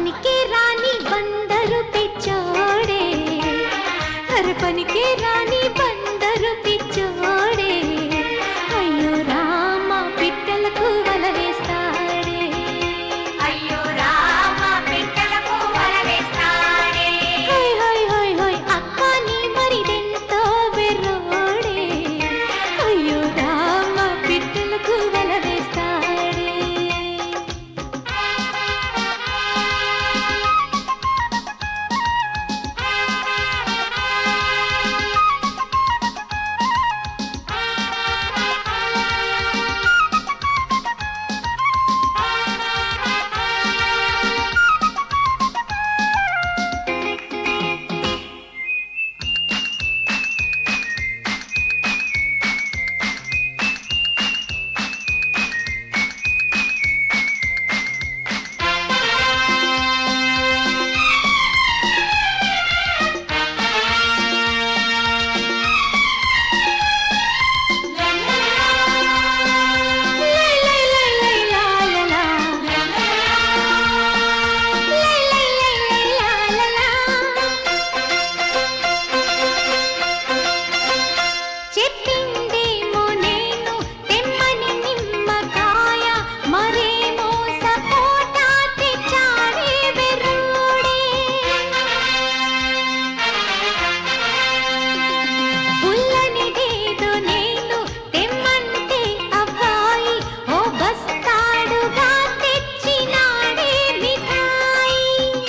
పనికే రాని బందరు పిచ్చోడే, అరే పనికే రాని బందరు పిచ్చోడే, అయ్యో రామ పిట్టలకు వల వేస్తాడే, అయ్యో రామ పిట్టలకు వల వేస్తాడే. హోయ్ హోయ్ హోయ్ హోయ్ అక్క నీ మరిదెంతో వెర్రోడే, అయ్యో రామ పిట్టలకు వల వేస్తాడే. చెప్పిందేమో నేను తెమ్మని నిమ్మకాయ, మరేమో సపోటా తెచ్చాడే వెర్రోడే. పుల్లనిదేదో నేను తెమ్మంటే అబ్బాయి ఓ బస్తాడుగా తెచ్చినాడే మిఠాయి.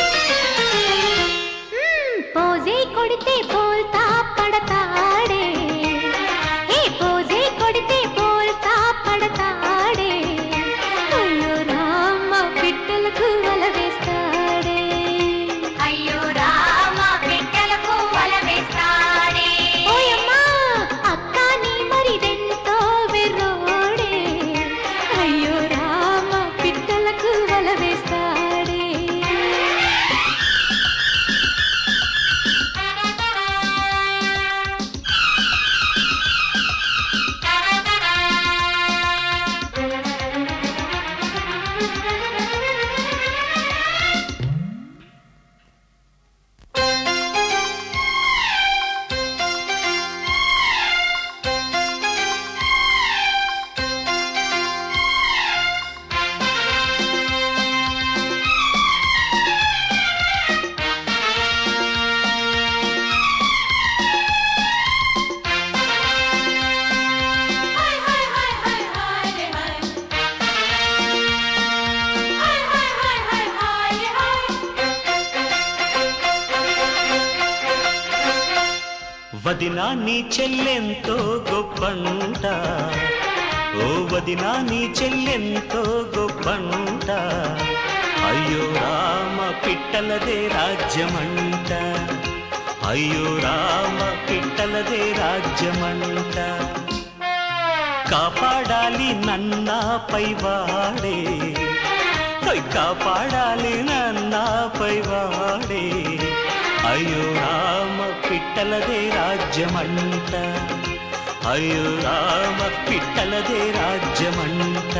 పోజే కొడితే బోల్తా పడతాడే, ఏ పోజే కొడితే బోల్తా పడతాడే, అయ్యో రామ పిట్టలకు వల వేస్తాడే, అయ్యో రామ పిట్టలకు వల వేస్తాడే. ఓయమ్మా అక్క నీ మరిదెంతో వెర్రోడే, అయ్యో రామ పిట్టలకు వల వేస్తాడే. వదినా నీ చెల్లెంతో గొప్పంట, ఓ వదినా నీ చెల్లెంతో గొప్పంట, అయ్యో రామ పిట్టలదే రాజ్యమంట, అయ్యో రామ పిట్టలదే రాజ్యమంట. కాపాడాలి నన్నా పైవాడే, కాపాడాలి నన్నా పైవాడే, అయ్యో రామ పిట్టలదే రాజ్యమంట, అయ్యో రామ పిట్టలదే రాజ్యమంట.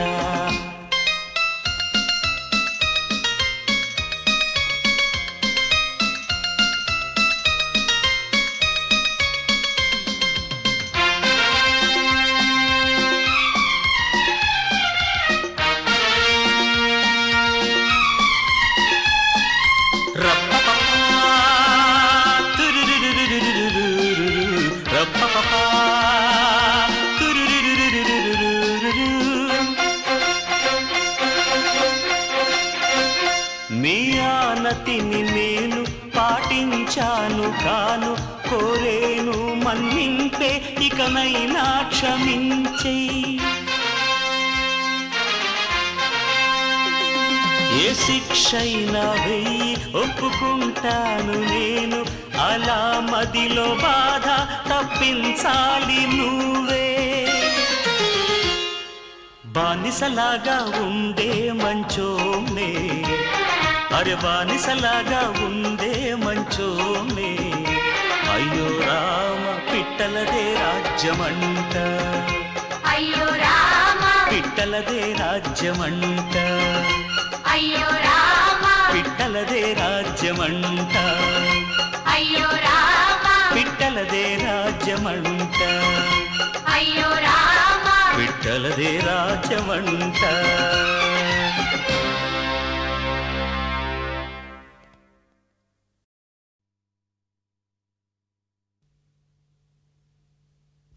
మీ ఆనతిని నేను పాటించాను కాను, కోరేను మన్నింపే ఇకనైనా క్షమించేయి. ఏ శిక్షైనా వెయ్యి ఒప్పుకుంటాను నేను, అలా మదిలో బాధ తప్పించాలి నువ్వే. బానిసలాగా ఉండే మంచోనే, అరే బానిసలాగా ఉండే మంచోనే, అయ్యో రామ పిట్టలదే రాజ్యమంట, అయ్యో రామ పిట్టలదే రాజ్యమంట, అయ్యో రామ పిట్టలదే రాజ్యమంట అయ్యో రామ పిట్టలదే రాజ్యమంట అయ్యో రామ పిట్టలదే రాజ్యమంట